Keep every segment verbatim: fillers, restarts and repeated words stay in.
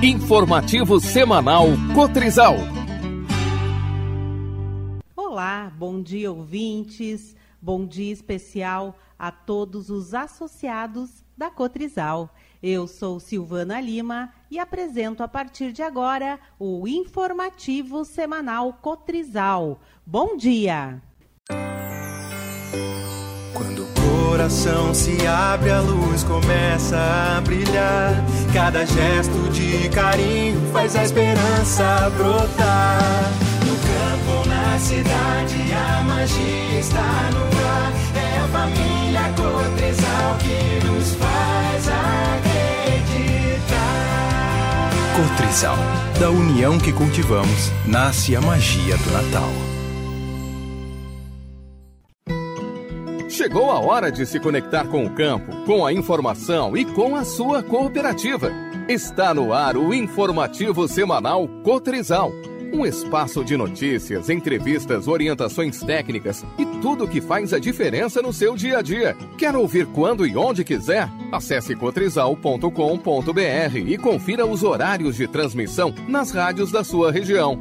Informativo semanal Cotrizal. Olá, bom dia ouvintes, bom dia especial a todos os associados da Cotrizal. Eu sou Silvana Lima e apresento a partir de agora o Informativo semanal Cotrizal. Bom dia! Quando o coração se abre, a luz começa a brilhar. Cada gesto de carinho faz a esperança brotar. No campo, na cidade, a magia está no ar. É a família Cotrizal que nos faz acreditar. Cotrizal, da união que cultivamos, nasce a magia do Natal. Chegou a hora de se conectar com o campo, com a informação e com a sua cooperativa. Está no ar o Informativo Semanal Cotrizal. Um espaço de notícias, entrevistas, orientações técnicas e tudo que faz a diferença no seu dia a dia. Quer ouvir quando e onde quiser? Acesse cotrizal ponto com ponto b r e confira os horários de transmissão nas rádios da sua região.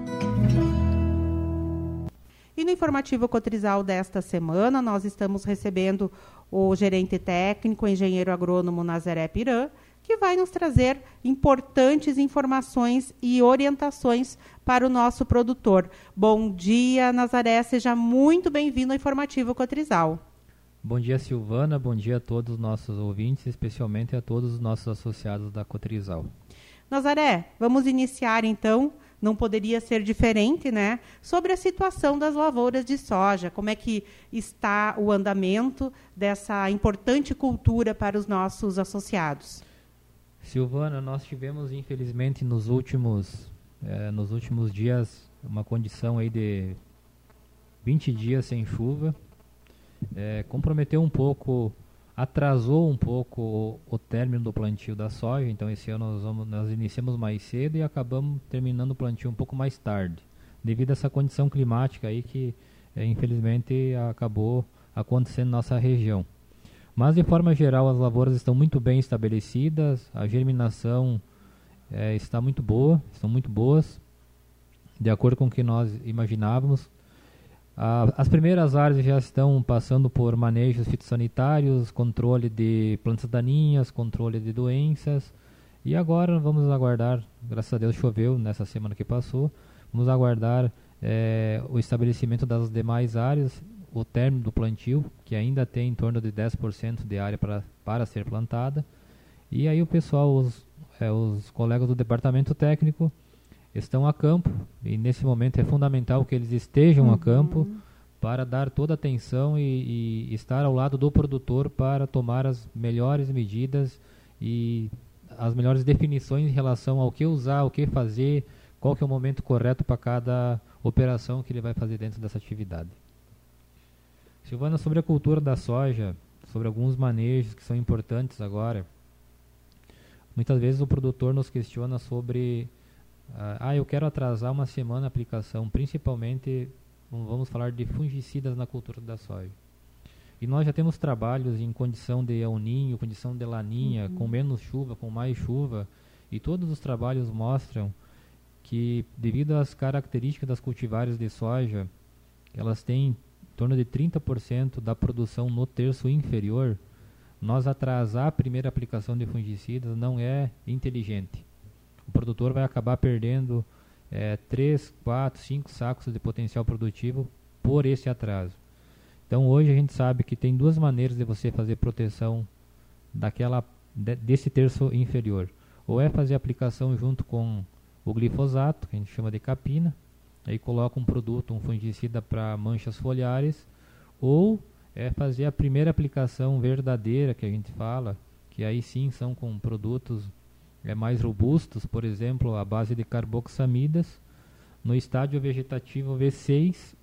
E no Informativo Cotrizal desta semana, nós estamos recebendo o gerente técnico, engenheiro agrônomo Nazaré Piran, que vai nos trazer importantes informações e orientações para o nosso produtor. Bom dia, Nazaré, seja muito bem-vindo ao Informativo Cotrizal. Bom dia, Silvana, bom dia a todos os nossos ouvintes, especialmente a todos os nossos associados da Cotrizal. Nazaré, vamos iniciar então, não poderia ser diferente, né? Sobre a situação das lavouras de soja, como é que está o andamento dessa importante cultura para os nossos associados? Silvana, nós tivemos, infelizmente, nos últimos, eh, nos últimos dias, uma condição aí de vinte dias sem chuva, eh, comprometeu um pouco, atrasou um pouco o, o término do plantio da soja. Então esse ano nós, vamos, nós iniciamos mais cedo e acabamos terminando o plantio um pouco mais tarde, devido a essa condição climática aí que é, infelizmente acabou acontecendo na nossa região. Mas de forma geral as lavouras estão muito bem estabelecidas, a germinação é, está muito boa, estão muito boas, de acordo com o que nós imaginávamos. Ah, as primeiras áreas já estão passando por manejos fitossanitários, controle de plantas daninhas, controle de doenças. E agora vamos aguardar, graças a Deus choveu nessa semana que passou, vamos aguardar é, o estabelecimento das demais áreas, o término do plantio, que ainda tem em torno de dez por cento de área para, para ser plantada. E aí o pessoal, os, é, os colegas do departamento técnico, estão a campo, e nesse momento é fundamental que eles estejam uhum. a campo para dar toda a atenção e, e estar ao lado do produtor para tomar as melhores medidas e as melhores definições em relação ao que usar, o que fazer, qual que é o momento correto para cada operação que ele vai fazer dentro dessa atividade. Silvana, sobre a cultura da soja, sobre alguns manejos que são importantes agora, muitas vezes o produtor nos questiona sobre ah, eu quero atrasar uma semana a aplicação, principalmente vamos falar de fungicidas na cultura da soja. E nós já temos trabalhos em condição de El Niño, condição de Laninha, uhum. com menos chuva, com mais chuva, e todos os trabalhos mostram que, devido às características das cultivares de soja, elas têm em torno de trinta por cento da produção no terço inferior, nós atrasar a primeira aplicação de fungicidas não é inteligente. O produtor vai acabar perdendo é, três, quatro, cinco sacos de potencial produtivo por esse atraso. Então hoje a gente sabe que tem duas maneiras de você fazer proteção daquela, de, desse terço inferior. Ou é fazer a aplicação junto com o glifosato, que a gente chama de capina, aí coloca um produto, um fungicida para manchas foliares, ou é fazer a primeira aplicação verdadeira que a gente fala, que aí sim são com produtos é, mais robustos, por exemplo, a base de carboxamidas, no estádio vegetativo V seis,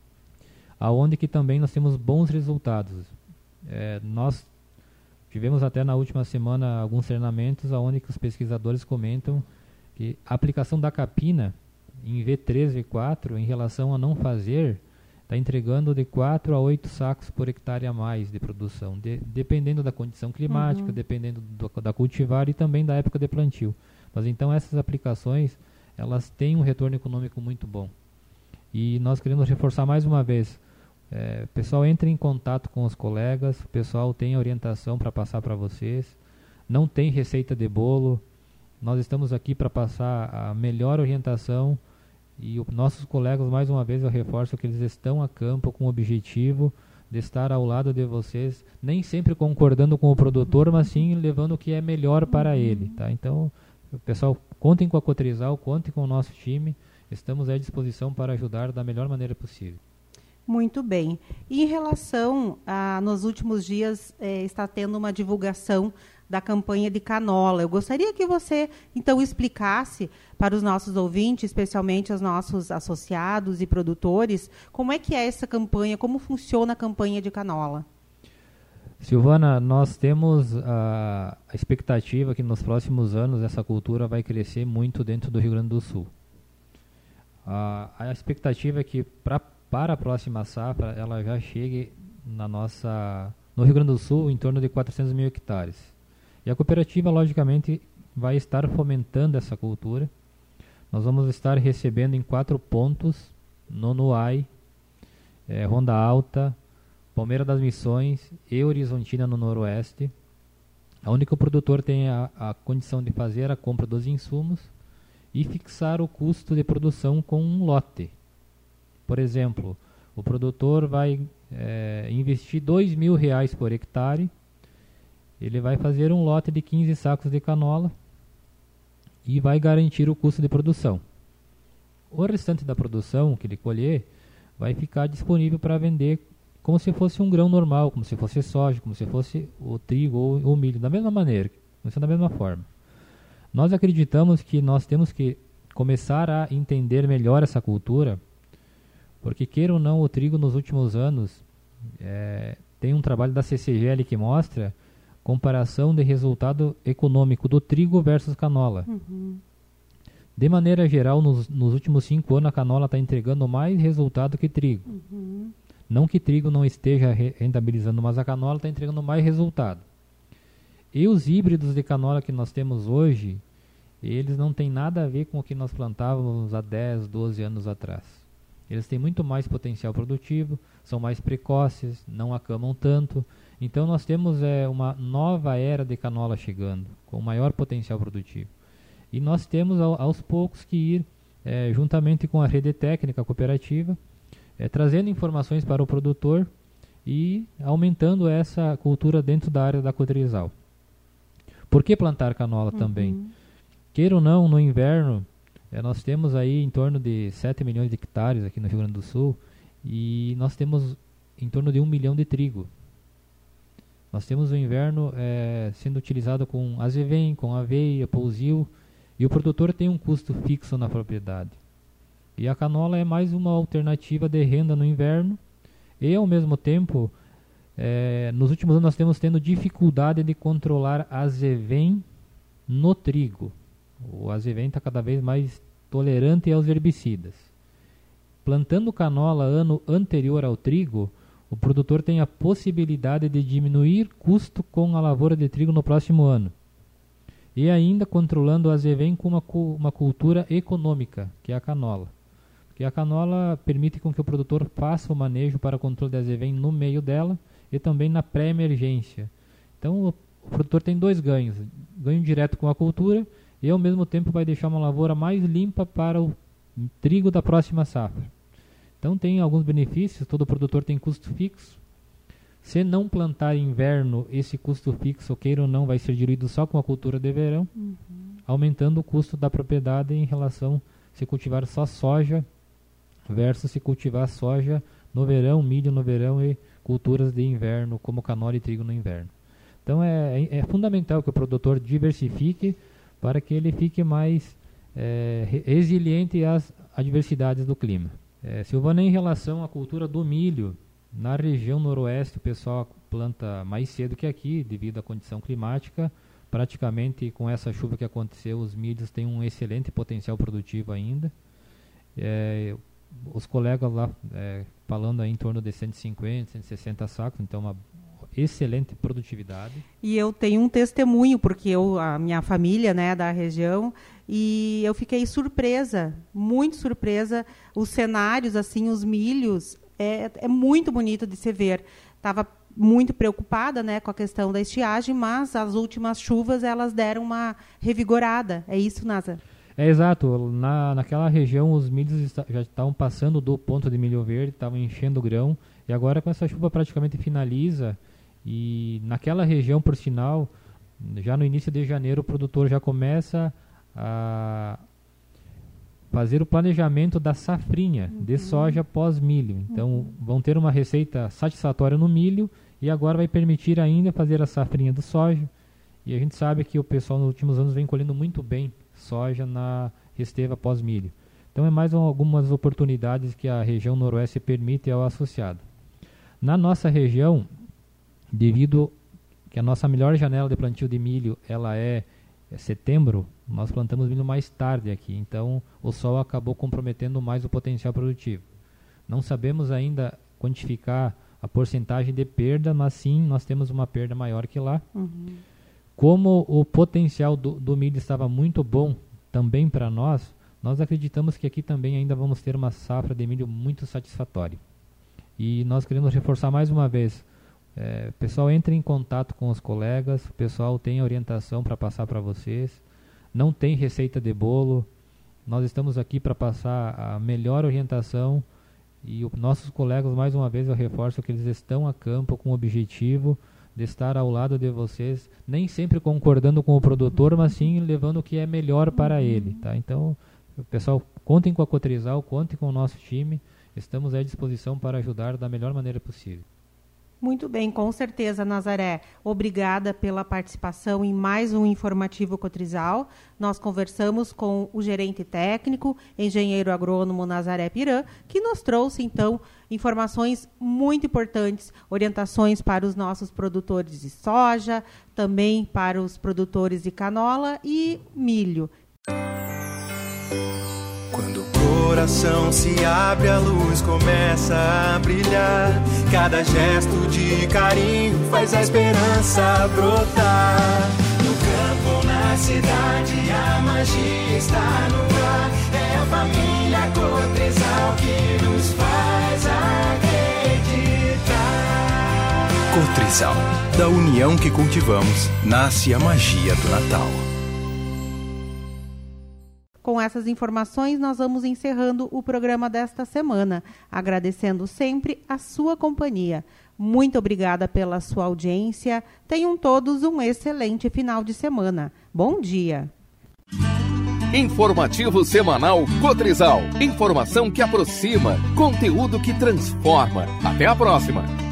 aonde que também nós temos bons resultados. É, nós tivemos até na última semana alguns treinamentos aonde que os pesquisadores comentam que a aplicação da capina em V três, V quatro, em relação a não fazer, está entregando de quatro a oito sacos por hectare a mais de produção, de, dependendo da condição climática, uhum. dependendo do, da cultivar e também da época de plantio. Mas então essas aplicações, elas têm um retorno econômico muito bom. E nós queremos reforçar mais uma vez, é, pessoal, entre em contato com os colegas, o pessoal tem orientação para passar para vocês, não tem receita de bolo, nós estamos aqui para passar a melhor orientação e os nossos colegas, mais uma vez eu reforço que eles estão a campo com o objetivo de estar ao lado de vocês, nem sempre concordando com o produtor, mas sim levando o que é melhor para ele, tá? Então, pessoal, contem com a Cotrizal, contem com o nosso time, estamos à disposição para ajudar da melhor maneira possível. Muito bem. E em relação a, nos últimos dias, eh, está tendo uma divulgação da campanha de canola. Eu gostaria que você, então, explicasse para os nossos ouvintes, especialmente os nossos associados e produtores, como é que é essa campanha, como funciona a campanha de canola. Silvana, nós temos a, a expectativa que nos próximos anos essa cultura vai crescer muito dentro do Rio Grande do Sul. A, a expectativa é que pra, para a próxima safra ela já chegue na nossa, no Rio Grande do Sul em torno de quatrocentos mil hectares. E a cooperativa, logicamente, vai estar fomentando essa cultura. Nós vamos estar recebendo em quatro pontos, Nonuai, é, Ronda Alta, Palmeira das Missões e Horizontina no Noroeste, onde o produtor tem a, a condição de fazer a compra dos insumos e fixar o custo de produção com um lote. Por exemplo, o produtor vai é, investir dois mil reais por hectare, ele vai fazer um lote de quinze sacos de canola e vai garantir o custo de produção. O restante da produção que ele colher vai ficar disponível para vender como se fosse um grão normal, como se fosse soja, como se fosse o trigo ou o milho, da mesma maneira, da mesma forma. Nós acreditamos que nós temos que começar a entender melhor essa cultura, porque queira ou não, o trigo nos últimos anos é, tem um trabalho da C C G L que mostra comparação de resultado econômico do trigo versus canola. Uhum. De maneira geral, nos, nos últimos cinco anos, a canola está entregando mais resultado que trigo. Uhum. Não que trigo não esteja rentabilizando, mas a canola está entregando mais resultado. E os híbridos de canola que nós temos hoje, eles não têm nada a ver com o que nós plantávamos há dez, doze anos atrás. Eles têm muito mais potencial produtivo, são mais precoces, não acamam tanto. Então nós temos é, uma nova era de canola chegando, com maior potencial produtivo. E nós temos ao, aos poucos que ir, é, juntamente com a rede técnica cooperativa, é, trazendo informações para o produtor e aumentando essa cultura dentro da área da Cotrizal. Por que plantar canola uhum. também? Queira ou não, no inverno, é, nós temos aí em torno de sete milhões de hectares aqui no Rio Grande do Sul e nós temos em torno de um milhão de trigo. Nós temos o inverno é, sendo utilizado com azevém, com aveia, pousio, e o produtor tem um custo fixo na propriedade. E a canola é mais uma alternativa de renda no inverno, e ao mesmo tempo, é, nos últimos anos nós temos tendo dificuldade de controlar azevém no trigo. O azevém está cada vez mais tolerante aos herbicidas. Plantando canola ano anterior ao trigo, o produtor tem a possibilidade de diminuir custo com a lavoura de trigo no próximo ano. E ainda controlando o azevém com uma, uma cultura econômica, que é a canola. Porque a canola permite com que o produtor faça o manejo para controle de azevém no meio dela e também na pré-emergência. Então o, o produtor tem dois ganhos. Ganho direto com a cultura e ao mesmo tempo vai deixar uma lavoura mais limpa para o trigo da próxima safra. Então tem alguns benefícios, todo produtor tem custo fixo. Se não plantar em inverno, esse custo fixo, queira ou não, vai ser diluído só com a cultura de verão, uhum. aumentando o custo da propriedade em relação a se cultivar só soja versus se cultivar soja no verão, milho no verão e culturas de inverno, como canola e trigo no inverno. Então é, é fundamental que o produtor diversifique para que ele fique mais é, resiliente às adversidades do clima. É, Silvana, em relação à cultura do milho, na região noroeste o pessoal planta mais cedo que aqui, devido à condição climática. Praticamente com essa chuva que aconteceu, os milhos têm um excelente potencial produtivo ainda. É, os colegas lá é, falando aí em torno de cento e cinquenta, cento e sessenta sacos, então uma excelente produtividade. E eu tenho um testemunho, porque eu, a minha família, né, da região, e eu fiquei surpresa, muito surpresa. Os cenários, assim, os milhos, é, é muito bonito de se ver. Estava muito preocupada, né, com a questão da estiagem, mas as últimas chuvas elas deram uma revigorada. É isso, Nasa? É exato. Na, naquela região os milhos está, já estavam passando do ponto de milho verde, estavam enchendo o grão, e agora com essa chuva praticamente finaliza. E naquela região, por sinal, já no início de janeiro o produtor já começa a fazer o planejamento da safrinha uhum. de soja pós-milho. Então, uhum. vão ter uma receita satisfatória no milho e agora vai permitir ainda fazer a safrinha do soja. E a gente sabe que o pessoal nos últimos anos vem colhendo muito bem soja na resteva pós-milho. Então, é mais um, algumas oportunidades que a região noroeste permite ao associado. Na nossa região, devido que a nossa melhor janela de plantio de milho ela é, é setembro, nós plantamos milho mais tarde aqui, então o sol acabou comprometendo mais o potencial produtivo. Não sabemos ainda quantificar a porcentagem de perda, mas sim, nós temos uma perda maior que lá. Uhum. Como o potencial do, do milho estava muito bom também para nós, nós acreditamos que aqui também ainda vamos ter uma safra de milho muito satisfatória. E nós queremos reforçar mais uma vez, é, o pessoal entre em contato com os colegas, o pessoal tem orientação para passar para vocês, não tem receita de bolo, nós estamos aqui para passar a melhor orientação e os nossos colegas, mais uma vez eu reforço que eles estão a campo com o objetivo de estar ao lado de vocês, nem sempre concordando com o produtor, mas sim levando o que é melhor para ele, tá? Então, pessoal, contem com a Cotrizal, contem com o nosso time, estamos à disposição para ajudar da melhor maneira possível. Muito bem, com certeza, Nazaré. Obrigada pela participação em mais um Informativo Cotrizal. Nós conversamos com o gerente técnico, engenheiro agrônomo Nazaré Pirã, que nos trouxe, então, informações muito importantes, orientações para os nossos produtores de soja, também para os produtores de canola e milho. Quando o coração se abre, a luz começa a brilhar. Cada gesto de carinho faz a esperança brotar. No campo ou na cidade, a magia está no ar. É a família Cotrizal que nos faz acreditar. Cotrizal, da união que cultivamos, nasce a magia do Natal. Com essas informações, nós vamos encerrando o programa desta semana, agradecendo sempre a sua companhia. Muito obrigada pela sua audiência. Tenham todos um excelente final de semana. Bom dia. Informativo semanal Cotrizal. Informação que aproxima, conteúdo que transforma. Até a próxima.